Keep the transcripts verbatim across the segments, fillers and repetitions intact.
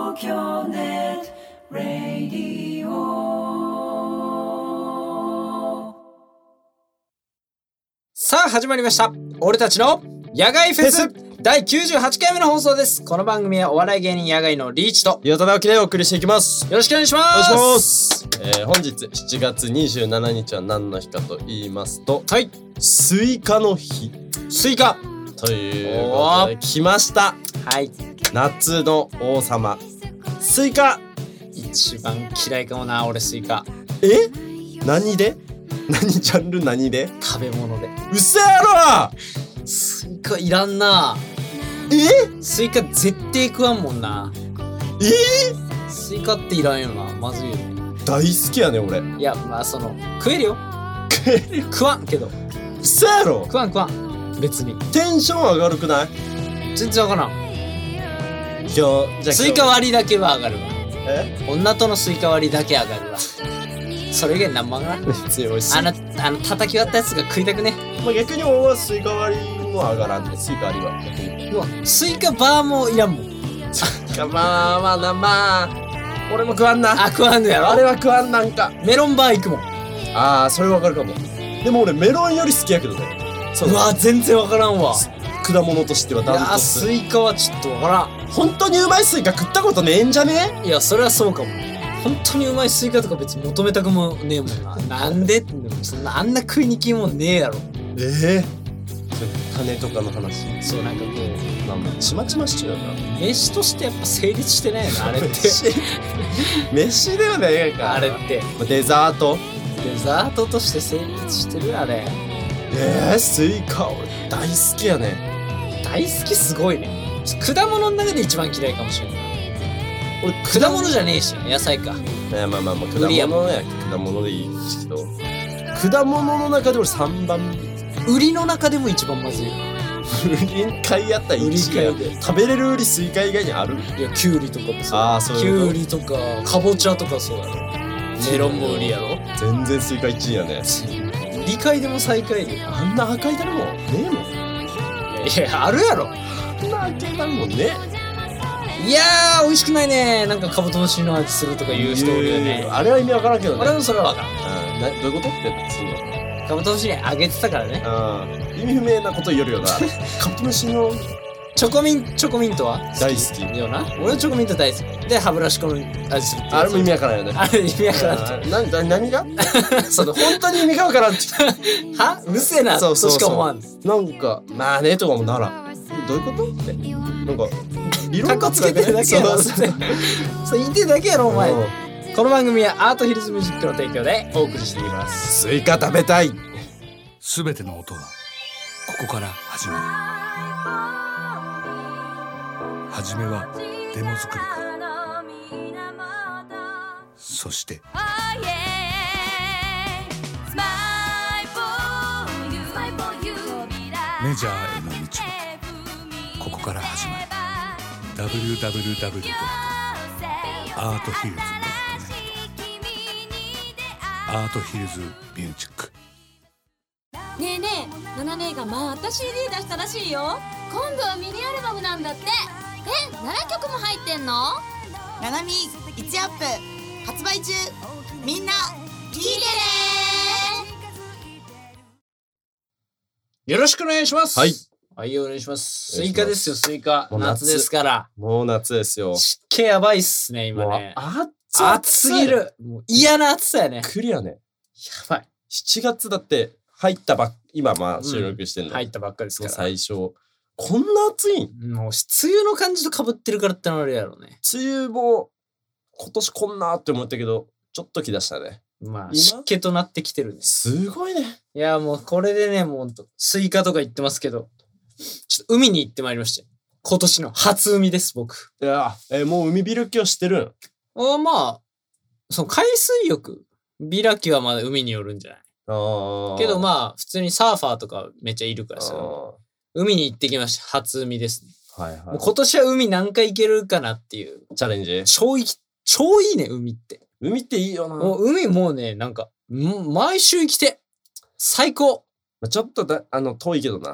東京ネットラディオ。さあ始まりました、俺たちの野外フェスだいきゅうじゅうはちかいめの放送です。この番組はお笑い芸人野外のリーチと岩田直樹でお送りしていきます。 よろしくお願いします。 お願いします。えー、本日しちがつにじゅうしちにちは何の日かと言いますと、 はい、 スイカの日。 スイカということで来ました。 はい、 夏の王様スイカ。 一番嫌いかもな俺スイカ。 え？何で？何ジャンル何で？ 食べ物で。 うそやろ！ スイカいらんな。 え？ スイカ絶対食わんもんな。 え？ スイカっていらんよな。まずいよね。 大好きやね俺。 いやまあその食えるよ。 食えるよ。 食わんけど。 うそやろ！ 食わん食わん。別に。 テンション上がるくない？ 全然わからん。 今日じゃあスイカ割りだけは上がるわ。 え？ 女とのスイカ割りだけ上がるわ。それ以外なんも上がらん。 別に美味しい。 あのあの叩き割ったやつが食いたくね。 まあ、逆に俺はスイカ割りも上がらんで、スイカ割りは逆に。 うわスイカバーもいらんもん。 まあまあなまあ俺も食わんな。 あ食わんのやろ。 あれは食わんなんか。 メロンバー行くもん。 ああそれわかるかも。でも俺メロンより好きやけどね。 うわ全然わからんわ。 果物としてはダントツ。 スイカはちょっとわからん。 本当にうまいスイカ食ったことねえんじゃね？ いやそれはそうかも。本当にうまいスイカとか別に求めたくもねえもんな。なんでってそんなあんな食いにきんもんねえやろ。 ええー、種とかの話。 そうなんかこうまあもうちまちましちゃうよな。 飯としてやっぱ成立してないよなあれって。 飯ではないかあれってデザートデザートとして成立してるあれ。 えー、スイカ俺大好きやね。 大好きすごいね。果物の中で一番嫌いかもしれない。俺果物じゃねえし野菜か。 いやまあまあまあ果物や果物でいいけど果物の中で俺さんばんめ。 売りの中でも一番まずい。 売り買いやったらいちやで食べれる売りスイカ以外にある？ いやキュウリとかもそう。 あーそういうこと。 キュウリとかかぼちゃとかそうやろ。メロンも売りやろ。 全然スイカいちいやね。 売り買いでも最下位で。 あんな赤い種もねえもん。 いやいやあるやろ。 あんな赤い種もね。 いやー美味しくないね。なんかカブトムシの味するとか言う人おるよね。 あれは意味わからんけどね。 俺もそれはわからん。 うんなどういうことってすんの？ カブトムシにあげてたからね。 うん意味不明なこと言うよな。カブトムシのチョコミンチョコミントは大好きよな。俺はチョコミント大好きで歯ブラシコの味するって。 あれも意味わからんよね。 あれ意味わからんって。 なな何が？その本当に意味がわからんって。 はうるせえなとしか思わん。 なんかまあねとかもならどういうことってなんか理論カッコつけてるだけやろ。それ言ってるだけやろお前。この番組はアートヒルズミュージックの提供でお送りしていきます。 スイカ食べたい。 すべての音はここから始まる。始めはデモ作りから、そしてメジャーへの道はここから始まる。 ダブリューダブリューダブリュー ドットアートヒルズ ドットネット アートヒルズミュージック。 ねえねえ、ナナ姉がまた シーディー 出したらしいよ。今度はミニアルバムなんだって。え、ななきょくも入ってんの？ ナナミいちアップ発売中。みんな聞いてね。 よろしくお願いします。 はいはいお願いします。スイカですよスイカ。 もう夏夏ですから。 もう夏ですよ。 湿気やばいっすね今ね。 暑暑すぎる。もう嫌な暑さやね。 クリアね。 やばい。 しちがつだって入ったばっ今まあ収録してんの、 うん、入ったばっかりですから。 最初こんな暑いん？ もう梅雨の感じと被ってるからってのあるやろね。 梅雨も今年こんなって思ったけどちょっと来だしたね。 まあ湿気となってきてるんです。 すごいね。 いやもうこれでねもうほんとスイカとか言ってますけどちょっと海に行ってまいりまして。今年の初海です僕。 いやえもう海開きをしてるん？ あまあその海水浴開きはまだ海によるんじゃない。 あけどまあ普通にサーファーとかめっちゃいるからさ海に行ってきました。初海ですね。 はいはい。 もう今年は海何回行けるかなっていうチャレンジ。 超いき超いいね海って。 海っていいよな。 もう海もうねなんかん毎週行きて最高。 ちょっとだあの遠いけどな。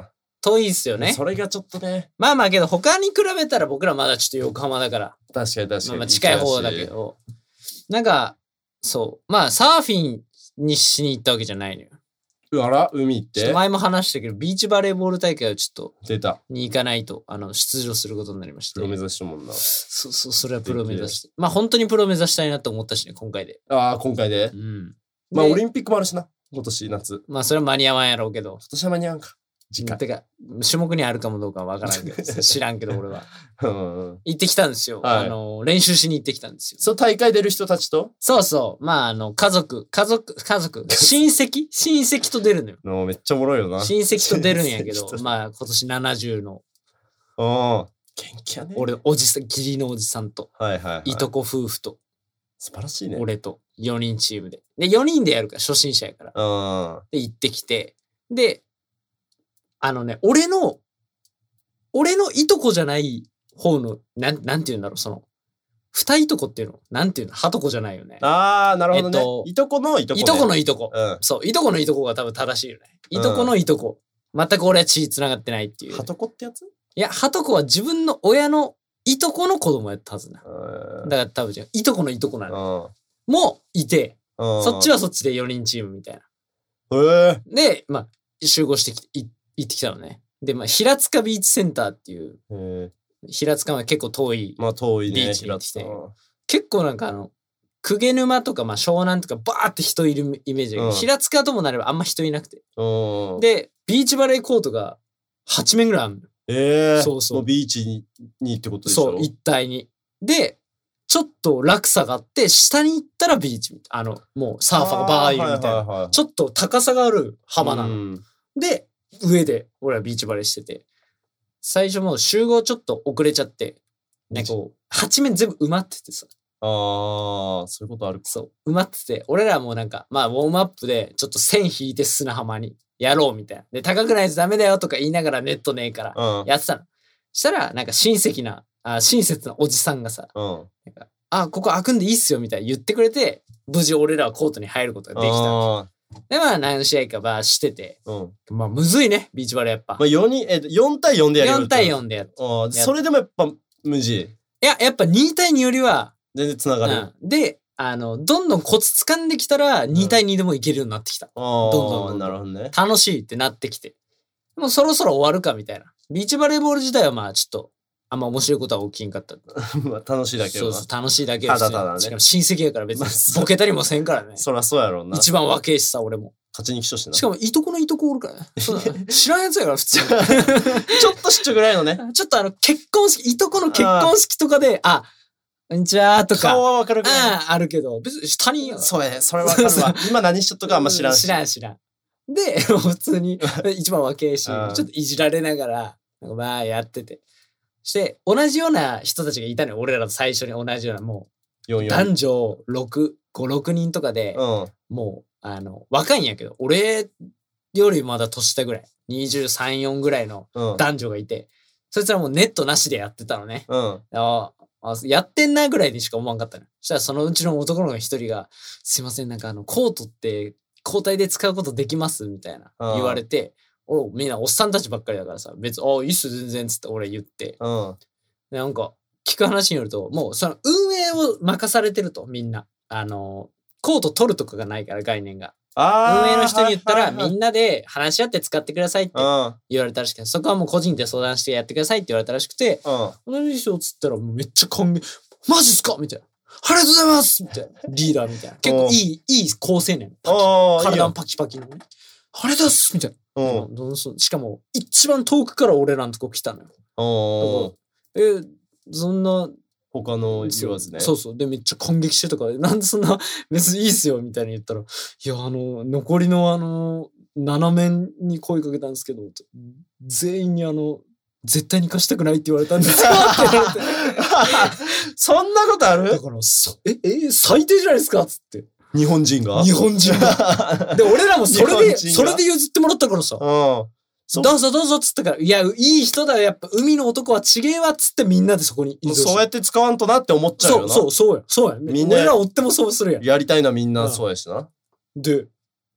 遠いっすよね。 それがちょっとね。 まあまあけど他に比べたら僕らまだちょっと横浜だから。 確かに確かに。 まあまあ近い方だけど。なんか、そう。まあサーフィンにしに行ったわけじゃないのよ。 あら海行って。 前も話したけど、ビーチバレーボール大会をちょっと。 出た。 に行かないと、あの、出場することになりまして。 プロ目指してるもんな。 そうそう、それはプロ目指して。まあ本当にプロ目指したいなと思ったしね、今回で。 ああ、今回で。 うん。 まあオリンピックもあるしな。今年夏。 まあそれは間に合わんやろうけど。 今年は間に合わんか。時間。 てか、種目にあるかもどうかはわからんけど、知らんけど俺は。 うんうん、 行ってきたんですよ、はい。あの、練習しに行ってきたんですよ。 そう、大会出る人たちとそうそう。まあ、あの、家族、家族、家族、親戚親戚と出るのよ。 のめっちゃおもろいよな。 親戚と出るんやけど、まあ、今年ななじゅうの。 ああ、元気やね。 俺、おじさん、義理のおじさんと、 はいはい、はい。 いとこ夫婦と。 素晴らしいね。 俺と、よにんチームで。で、よにんでやるから、初心者やから。で、行ってきて、で、あのね、俺の、俺のいとこじゃない方の、なん、なんて言うんだろう、その、二いとこっていうのなんていうのはとこじゃないよね。 あー、なるほどね。えっと、いとこのいとこ、ね。 いとこのいとこ。 うん、 そう、いとこのいとこが多分正しいよね。いとこのいとこ。うん、全く俺は血繋がってないっていう。 はとこってやつ？ いや、はとこは自分の親のいとこの子供やったはずな。だから多分じゃいとこのいとこなの。もいて、そっちはそっちでよにんチームみたいな。 へで、まあ、集合してきて、い行ってきたのね。で、まあ、平塚ビーチセンターっていう、平塚は結構遠い。 まあ遠いね。 ビーチに行ってきて。結構なんかあの、鵠沼とか、まあ湘南とかバーって人いるイメージだけど、うん、平塚ともなればあんま人いなくて。で、ビーチバレーコートがはちめんぐらいあるの。 ええー。 そうそう。 もうビーチに、にってことでしょ？ そう、一帯に。で、ちょっと落差があって、下に行ったらビーチみたいな。あの、もうサーファーがバーいるみたいな。はいはいはい、ちょっと高さがある浜なの。うん、で、上で俺はビーチバレーしてて。最初もう集合ちょっと遅れちゃって、なんかこう、はちめん全部埋まっててさ。 ああ、そういうことある。 そう、埋まってて、俺らもうなんか、まあ、ウォームアップで、ちょっと線引いて砂浜にやろうみたいな。で、高くないとダメだよとか言いながらネットねえから、やってたの。うん、したら、なんか親戚な、あ親切なおじさんがさ、うん、なんかあ、ここ開くんでいいっすよみたいな言ってくれて、無事俺らはコートに入ることができた。で、まあ、何試合かばしてて、うん、まあ、むずいね、ビーチバレーやっぱ。 まあ、よにん、え、よんたいよんでやるよ。 よんたいよんでやって。 それでもやっぱ、無事。 いや、やっぱにたいによりは、 全然繋がる、 うん。で、あの、どんどんコツ掴んできたら、にたいにでもいけるようになってきた。うん、どんどんどんどん。 なるほどね。 楽しいってなってきて。もうそろそろ終わるかみたいな。ビーチバレーボール自体はまあ、ちょっと、あんま面白いことは起きんかった。 まあ楽しいだけどな。そうそう、楽しいだけど。 ただただね。 しかも親戚やから別にボケたりもせんからね。 そりゃそうやろうな。 一番若いしさ、俺も。 勝ちに来としな。 しかも、いとこのいとこおるからね。そうだね。知らんやつやから、普通に。 ちょっとしっちょぐらいのね。 ちょっとあの、結婚式、いとこの結婚式とかで、あ、こんにちはとか。 顔はわかるから。 ああるけど、別に他人や。 そうやね。それわかるわ。今何しちょっとかあんま知らんし。 知らん知らん。で、普通に、一番若いし、ちょっといじられながら、なんかまあやってて。して、同じような人たちがいたのよ。俺らと最初に同じような、もう、男女ろく、ご、ろくにんとかで、うん、もう、あの、若いんやけど、俺よりまだ年下ぐらい、にじゅうさん、よんぐらいの男女がいて、うん、そいつらもうネットなしでやってたのね。うん、ああやってんなぐらいにしか思わんかったの。そしたらそのうちの男の子一人が、すいません、なんかあの、コートって交代で使うことできますみたいな言われて、おみんなおっさんたちばっかりだからさ、別に、ああ、いいっす全然つって俺言って。うん。で、なんか、聞く話によると、もうその運営を任されてると、みんな。あの、コート取るとかがないから、概念が。運営の人に言ったら、みんなで話し合って使ってくださいって言われたらしくて、そこはもう個人で相談してやってくださいって言われたらしくて、同じ人つったらめっちゃ歓迎、マジっすかみたいな。ありがとうございますみたいな。リーダーみたいな。結構いい、いい好青年。体パキパキのね。ありがとうございますみたいな。うん、しかも、一番遠くから俺らのとこ来たのよ。えー、そんな、 他の言わずね。 そうそう。で、めっちゃ感激してとか、なんでそんな、別にいいっすよ、みたいに言ったら、いや、あの、残りのあの、ななめんに声かけたんですけど、全員にあの、絶対に貸したくないって言われたんですよって言われて。 そんなことある？ だから、そえ、え、最低じゃないですかつって。 日本人が日本人が。で、俺らもそれで、それで譲ってもらったからさ。うん。どうぞどうぞっつったから、いや、いい人だよ、やっぱ海の男はちげえわっつってみんなでそこに移動して。 そうやって使わんとなって思っちゃうよな。 そう、そう、そうや。そうや。みんな。俺ら追ってもそうするやん。 やりたいのはみんなそうやしな。 で、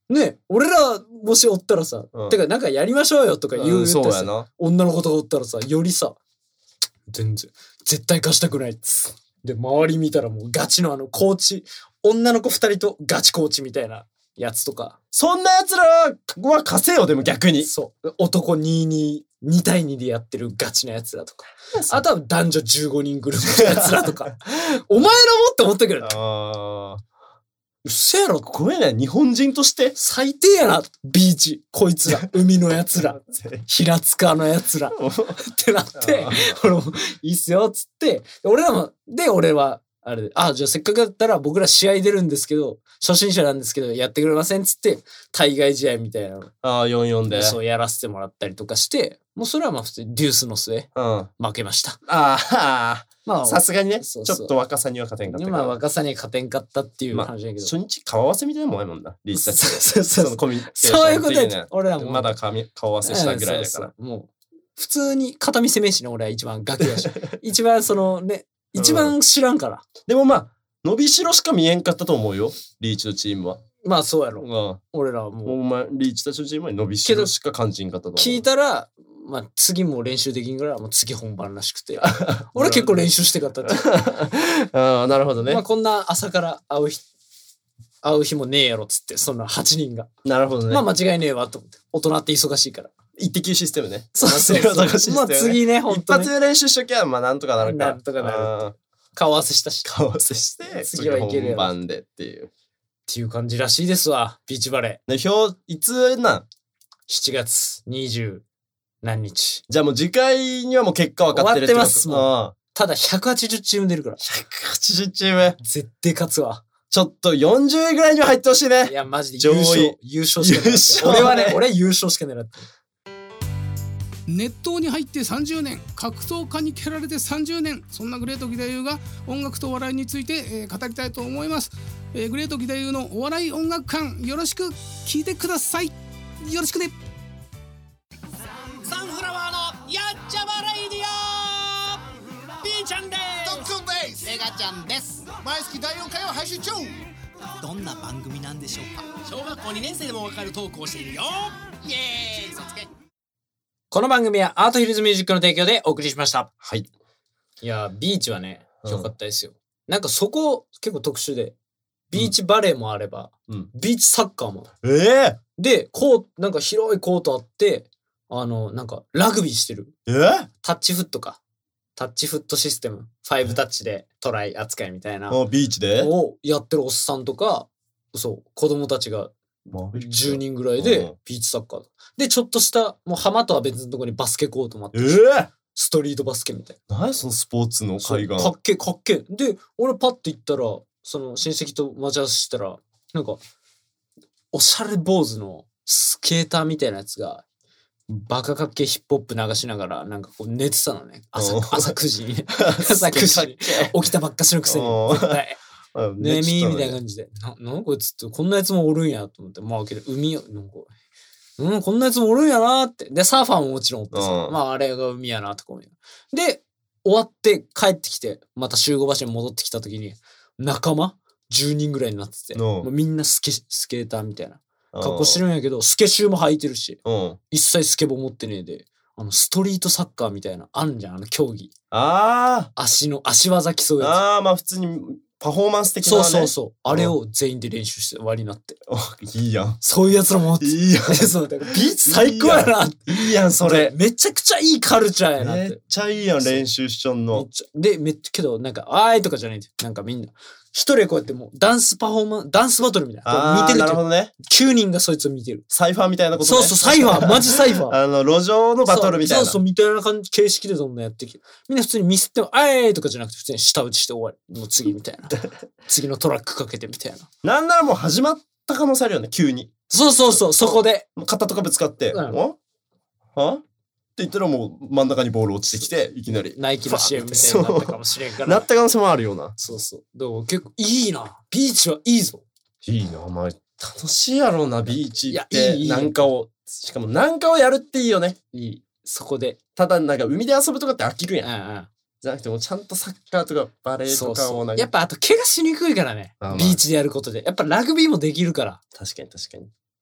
ね、俺らもしおったらさ、 うん、 てかなんかやりましょうよとか言う、 うん、そうやな。 女の子とかおったらさ、よりさ、全然、絶対貸したくないっつ。で、周り見たらもうガチのあの、コーチ、女の子二人とガチコーチみたいなやつとか。 そんな奴らは貸せよ、でも逆に。 そう。男にに、に対にでやってるガチな奴らとか。あとは男女じゅうごにんグループの奴らとか。お前らもって思ったけどね。 ああ。 うっせやろ。 ごめんね、日本人として最低やな、ビーチ。こいつら。海の奴ら。平塚の奴ら。ってなって、俺も、いいっすよ、つって、俺らも、で、俺は、あれで、あ、じゃあせっかくだったら僕ら試合出るんですけど、初心者なんですけど、やってくれませんつって、対外試合みたいなの。 ああ、よんよんで。 そう、やらせてもらったりとかして、もうそれはまあ普通にデュースの末、うん、負けました。 ああ、まあ、さすがにねそうそう、ちょっと若さには勝てんかったから。 まあ若さには勝てんかったっていう話だけど。まあ、 初日顔合わせみたいなもんやもんな、リーチたち。 そうそうそう。 コミュニケーションそういうことや。俺らも。 まだ顔合わせしたぐらいだから。 そうそうもう、普通に片見せめしね、俺は一番ガキだし。一番そのね、一番知らんから。うん、 でもまあ、伸びしろしか見えんかったと思うよ、リーチのチームは。 まあそうやろ。 うん、 俺らはもう。 お前、リーチたちのチームは伸びしろしか感じんかったと思う。 聞いたら、まあ次も練習できんぐらいはもう次本番らしくて。俺は結構練習してかったって。 ああ、なるほどね。 まあこんな朝から会う日、会う日もねえやろっつって、そんなはちにんが。 なるほどね。 まあ間違いねえわと思って。大人って忙しいから。 一滴システムね。 そうそうそう。まあ次ね、ほんとね。一発で練習しときゃ、まあなんとかなるか。 なんとかなる。顔合わせしたし。 顔合わせして、次はいける本番でっていう。 っていう感じらしいですわ、ビーチバレー。で、表、いつなん ? しちがつにじゅうなんにち。 じゃあもう次回にはもう結果分かってるってこと。 終わってます、もう。ただひゃくはちじゅうチーム出るから。 ひゃくはちじゅうチーム。 絶対勝つわ。 ちょっとよんじゅういぐらいには入ってほしいね。 いや、マジで優勝。優勝しか狙ってる。俺はね、俺は優勝しか狙ってる。 熱湯に入ってさんじゅうねん、格闘家に蹴られてさんじゅうねん、そんなグレート義太夫が音楽とお笑いについて、えー、語りたいと思います、えー、グレート義太夫のお笑い音楽館、よろしく聞いてください。よろしくね。 サンフラワーのやっちゃまレイディオ、ピーちゃんですドックンです、 エガちゃんです。 毎月だいよんかいを配信中。 どんな番組なんでしょうか。小学校にねん生でもわかるトークをしているよ。イエーイ、そつけ。 この番組はアートヒルズミュージックの提供でお送りしました。 はい。 いや、ビーチはね、良かったですよ。うん、なんかそこ結構特殊で、ビーチバレーもあれば、うん、ビーチサッカーも。 ええー、 で、こう、なんか広いコートあって、あの、なんかラグビーしてる。 えー、 タッチフットか。タッチフットシステム。ファイブタッチでトライ扱いみたいな。 ビーチでをやってるおっさんとか、そう、子供たちがじゅうにんぐらいでビーチサッカー。で、ちょっとした、もう浜とは別のところにバスケコートもあって、 えー、 ストリートバスケみたいな。何そのスポーツの海岸。 かっけかっけで、俺パッて行ったら、その親戚と待ち合わせしたら、なんか、おしゃれ坊主のスケーターみたいなやつが、バカかっけヒップホップ流しながら、なんかこう寝てたのね。朝、朝くじに。朝くじに。起きたばっかしのくせに。絶対。ねえみーみたいな感じで。な、なんこいつって、こんなやつもおるんやと思って。まあけど、海よ、なんか、うん、こんなやつもおるんやなって。で、サーファーももちろんおってさ。まああれが海やなとか思う。で、終わって帰ってきて、また集合場所に戻ってきた時に、仲間じゅうにんぐらいになってて、もうみんなスケ、スケーターみたいな。格好してるんやけど、スケシューも履いてるし、一切スケボー持ってねえで、あの、ストリートサッカーみたいな、あんじゃん、あの競技。 ああ。 足の、足技競うやつ。 ああ、まあ普通にパフォーマンス的なね。 そうそうそう。あれを全員で練習して終わりになって。 いいやん。 そういうやつらもって。 いいやん。 そうだからビーチ最高やな。 いいやん、それ。 めちゃくちゃいいカルチャーやなって。 めっちゃいいやん、練習しちょんの。 で、めっちゃ、けど、なんか、あーいとかじゃないんだよ。なんかみんな。一人こうやってもうダンスパフォーマンス、ダンスバトルみたいな。見てる。 なるほどね。 きゅうにんがそいつを見てる。 サイファーみたいなことね。そうそう、サイファー。マジサイファー。 あの、路上のバトルみたいな。 そうそう、みたいな感じ、形式でどんなやってきて。みんな普通にミスっても、あーいとかじゃなくて、普通に舌打ちして終わり。もう次みたいな。次のトラックかけてみたいな。 なんならもう始まった可能性あるよね、急に。 そうそうそう、そこで。 肩とかぶつかって。うん、はって言ったらもう真ん中にボール落ちてきて、いきなり。 ナイキの シーエム みたいになったかもしれんから、ね。 なった可能性もあるよな。 そうそう。でも結構いいな。ビーチはいいぞ。 いいな、お前。楽しいやろうな、ビーチって。いや、いい。なんかを、しかもなんかをやるっていいよね。 いい。そこで。 ただなんか海で遊ぶとかって飽きるやん。 うんうん。 じゃなくてもうちゃんとサッカーとかバレーとかをなんか。 やっぱあと怪我しにくいからね。まあまあ、ビーチでやることで。やっぱラグビーもできるから。 確かに確かに。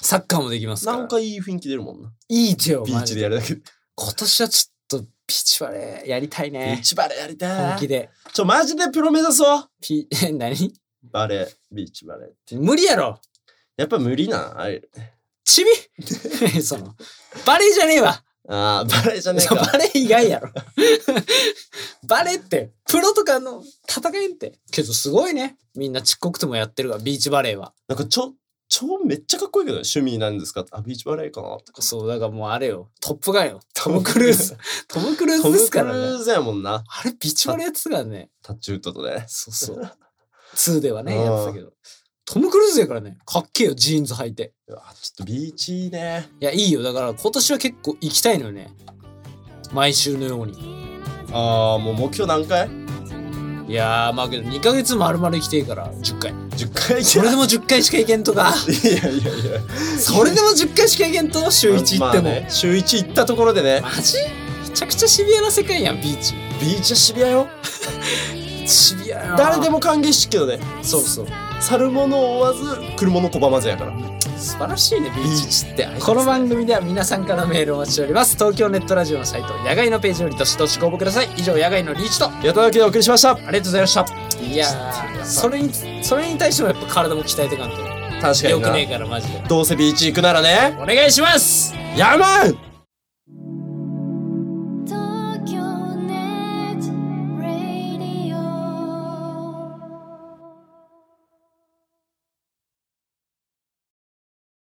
サッカーもできますから。 なんかいい雰囲気出るもんな。 いいってよ、 ビーチでやるだけで。 今年はちょっとビーチバレーやりたいね。 ビーチバレーやりたい。 本気で。 ちょ、マジでプロ目指そう。 ピ、何バレー、ビーチバレーって。 無理やろ。 やっぱ無理な。あれ。 チビその、バレーじゃねえわ。 ああ、バレーじゃねえか。 バレー以外やろ。バレーって、プロとかの戦えんって。けどすごいね。みんなちっこくてもやってるから、ビーチバレーは。 なんかちょ、ちょ、めっちゃかっこいいけど、趣味なんですか？あ、ビーチバレーかなとか。 そう、だからもうあれよ。トップガンよ。トム・クルーズ。トム・クルーズですからね。 トム・クルーズやもんな。 あれ、ビーチバレーやってたからね。 タッチウッドとね。 そうそう。ツーではね、やってたけど。トム・クルーズやからね。かっけえよ、ジーンズ履いて。 うわ、ちょっとビーチいいね。 いや、いいよ。だから今年は結構行きたいのよね。毎週のように。 ああ、もう目標何回？ いやー、まあけどにかげつ丸々生きていからじゅっかい。 じゅっかい。 それでもじゅっかいしか行けんとか。 いやいやいや。 それでもじゅっかいしか行けんと週いち行っても。 まあね、週いち行ったところでね。 マジ？めちゃくちゃシビアな世界やん、ビーチ。 ビーチはシビアよ。 シビアよ。 誰でも歓迎しっけどね。 そうそう。 去る者を追わず、来る者拒まずやから。 素晴らしいね、ビーチ。 ビーチってこの番組では皆さんからメールをお待ちしております。東京ネットラジオのサイト、野外のページよりどしどしご応募ください。以上、野外のリーチと、 やっただけでお送りしました。 ありがとうございました。いやー、それに、それに対してもやっぱ体も鍛えていかんと。 確かにな。 よくねえから、マジで。 どうせビーチ行くならね。 お願いします。 やまん